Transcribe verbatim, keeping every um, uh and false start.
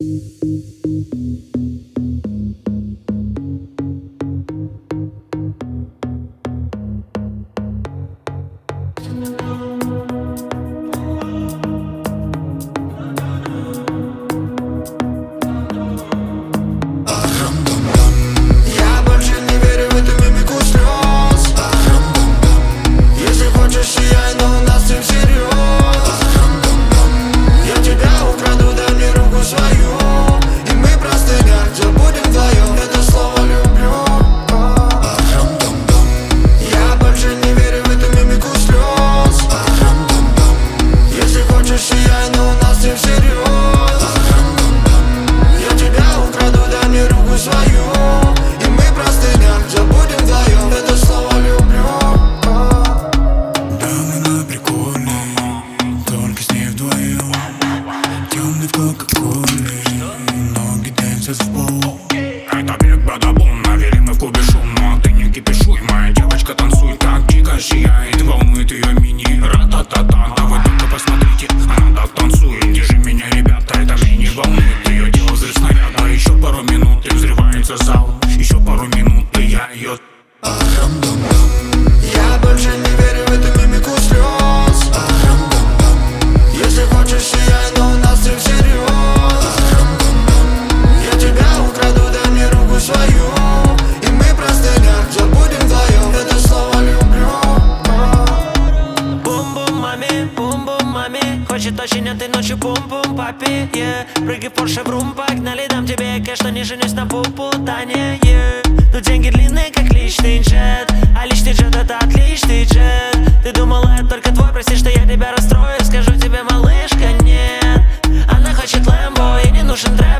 Это бег, бадабум, навели мы в клубе шум. Но ты не кипишуй, моя девочка танцует, как Чика сияет. Волнует ее мини, ра-та-та-та. Да вы только посмотрите, она так танцует. Где же меня, ребята, это меня не волнует. Ее дело взрыв снаряда, еще пару минут и взрывается зал. Еще пару минут и я ее... Я больше не верю в эту мимику слез. Если хочешь, сияй, но у нас все всерьез. Я тебя украду, дай мне руку свою, и мы простынях забудем вдвоем это слово люблю. Бум-бум маме, бум-бум маме. Хочет очень этой ночью бум-бум папе, yeah. Прыгай в Порше, врум, погнали, дам тебе кэш, что не женюсь на попутане, yeah. Но деньги длинные, как личный джет, а личный джет это отличный джет. Ты думала, это только твой, прости, что я тебя расстрою. Скажу тебе, малышка, нет. Она хочет Лэмбо, ей не нужен дрэп.